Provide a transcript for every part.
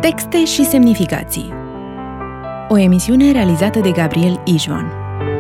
Texte și semnificații. O emisiune realizată de Gabriel Ijvan.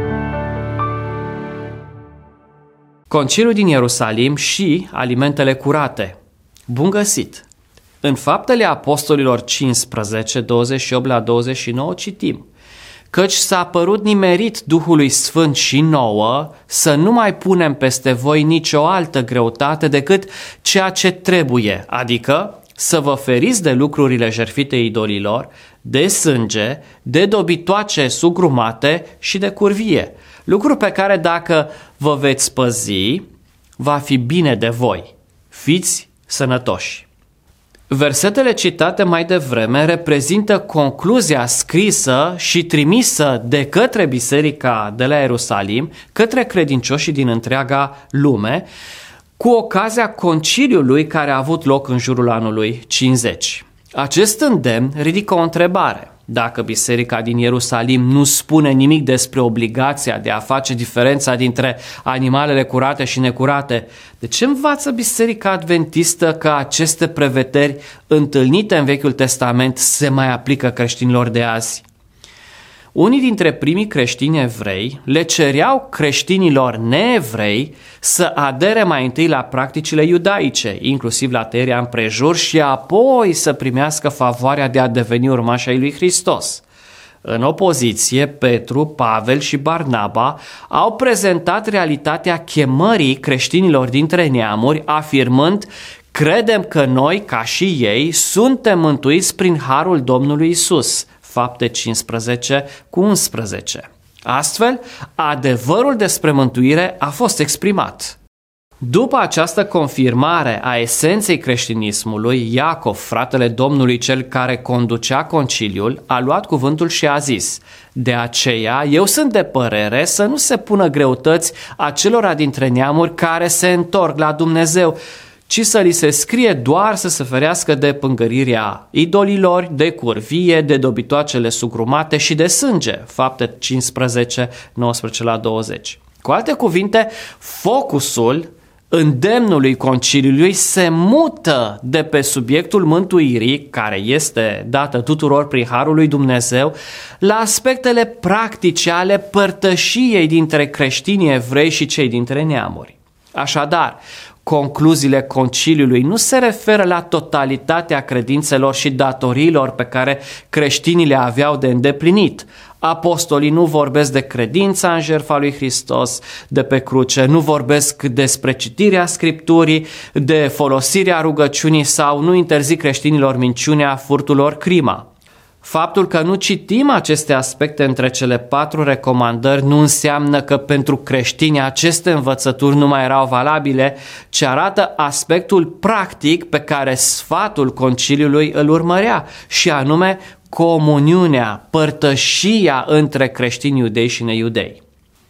Conciliul din Ierusalim și alimentele curate. Bun găsit! În Faptele Apostolilor 15, 28 la 29 citim: Căci s-a părut nimerit Duhului Sfânt și nouă să nu mai punem peste voi nicio altă greutate decât ceea ce trebuie, adică să vă feriți de lucrurile jertfite idolilor, de sânge, de dobitoace sugrumate și de curvie, lucruri pe care dacă vă veți păzi, va fi bine de voi. Fiți sănătoși! Versetele citate mai devreme reprezintă concluzia scrisă și trimisă de către biserica de la Ierusalim către credincioșii din întreaga lume, cu ocazia conciliului care a avut loc în jurul anului 50. Acest îndemn ridică o întrebare. Dacă biserica din Ierusalim nu spune nimic despre obligația de a face diferența dintre animalele curate și necurate, de ce învață biserica adventistă că aceste prevederi întâlnite în Vechiul Testament se mai aplică creștinilor de azi? Unii dintre primii creștini evrei le cereau creștinilor neevrei să adere mai întâi la practicile iudaice, inclusiv la tăierea împrejur, și apoi să primească favoarea de a deveni urmași ai lui Hristos. În opoziție, Petru, Pavel și Barnaba au prezentat realitatea chemării creștinilor dintre neamuri, afirmând: credem că noi, ca și ei, suntem mântuiți prin harul Domnului Isus. Fapte 15 cu 11. Astfel, adevărul despre mântuire a fost exprimat. După această confirmare a esenței creștinismului, Iacov, fratele Domnului, cel care conducea conciliul, a luat cuvântul și a zis: de aceea eu sunt de părere să nu se pună greutăți acelora dintre neamuri care se întorc la Dumnezeu, ci să li se scrie doar să se ferească de pângărirea idolilor, de curvie, de dobitoacele sugrumate și de sânge. Fapte 15, 19 la 20. Cu alte cuvinte, focusul îndemnului conciliului se mută de pe subiectul mântuirii, care este dată tuturor prin harul lui Dumnezeu, la aspectele practice ale părtășiei dintre creștinii evrei și cei dintre neamuri. Așadar, concluziile conciliului nu se referă la totalitatea credințelor și datoriilor pe care creștinii le aveau de îndeplinit. Apostolii nu vorbesc de credința în jertfa lui Hristos de pe cruce, nu vorbesc despre citirea Scripturii, de folosirea rugăciunii sau nu interzic creștinilor minciunea, furtul ori crima. Faptul că nu citim aceste aspecte între cele 4 recomandări nu înseamnă că pentru creștini aceste învățături nu mai erau valabile, ci arată aspectul practic pe care sfatul conciliului îl urmărea, și anume comuniunea, părtășia între creștini iudei și neiudei.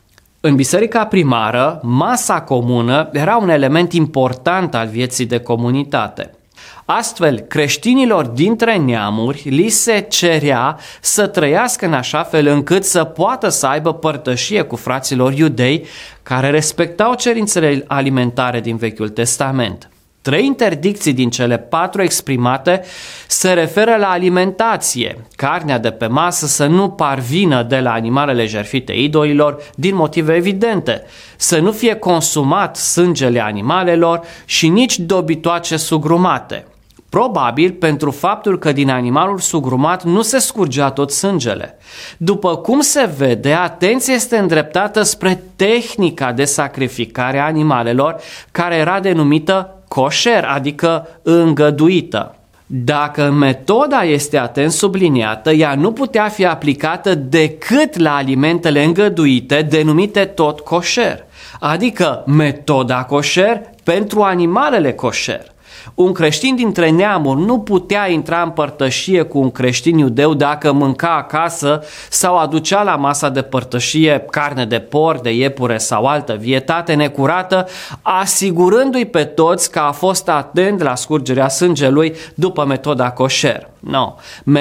În biserica primară, masa comună era un element important al vieții de comunitate. Astfel, creștinilor dintre neamuri li se cerea să trăiască în așa fel încât să poată să aibă părtășie cu fraților iudei care respectau cerințele alimentare din Vechiul Testament. 3 interdicții din cele 4 exprimate se referă la alimentație. Carnea de pe masă să nu parvină de la animalele jertfite idolilor din motive evidente, să nu fie consumat sângele animalelor și nici dobitoace sugrumate. Probabil pentru faptul că din animalul sugrumat nu se scurgea tot sângele. După cum se vede, atenția este îndreptată spre tehnica de sacrificare a animalelor, care era denumită kosher, adică îngăduită. Dacă metoda este atent subliniată, ea nu putea fi aplicată decât la alimentele îngăduite, denumite tot kosher, adică metoda kosher pentru animalele kosher. Un creștin dintre neamuri nu putea intra în părtășie cu un creștin iudeu dacă mânca acasă sau aducea la masa de părtășie carne de porc, de iepure sau altă vietate necurată, asigurându-i pe toți că a fost atent la scurgerea sângelui după metoda kosher. No.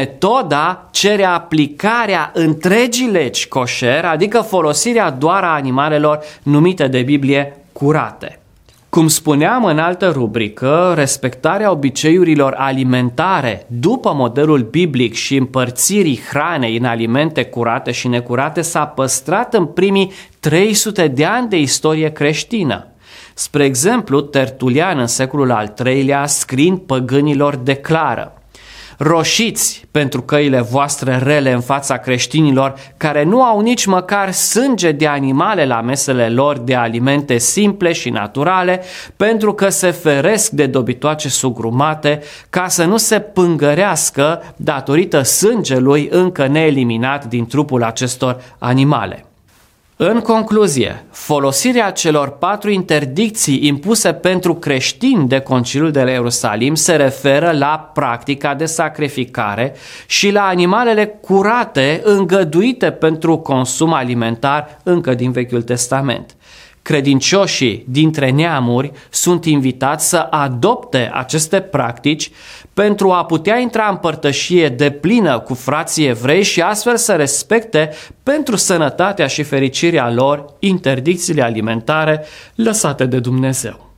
Metoda cere aplicarea întregii legi kosher, adică folosirea doar a animalelor numite de Biblie curate. Cum spuneam în altă rubrică, respectarea obiceiurilor alimentare după modelul biblic și împărțirii hranei în alimente curate și necurate s-a păstrat în primii 300 de ani de istorie creștină. Spre exemplu, Tertulian în secolul al III-lea, scriind păgânilor, declară: roșiți pentru căile voastre rele în fața creștinilor care nu au nici măcar sânge de animale la mesele lor de alimente simple și naturale, pentru că se feresc de dobitoace sugrumate, ca să nu se pângărească datorită sângelui încă neeliminat din trupul acestor animale. În concluzie, folosirea celor 4 interdicții impuse pentru creștini de Conciliul de la Ierusalim se referă la practica de sacrificare și la animalele curate îngăduite pentru consum alimentar încă din Vechiul Testament. Credincioșii dintre neamuri sunt invitați să adopte aceste practici pentru a putea intra în părtășie deplină cu frații evrei și astfel să respecte pentru sănătatea și fericirea lor interdicțiile alimentare lăsate de Dumnezeu.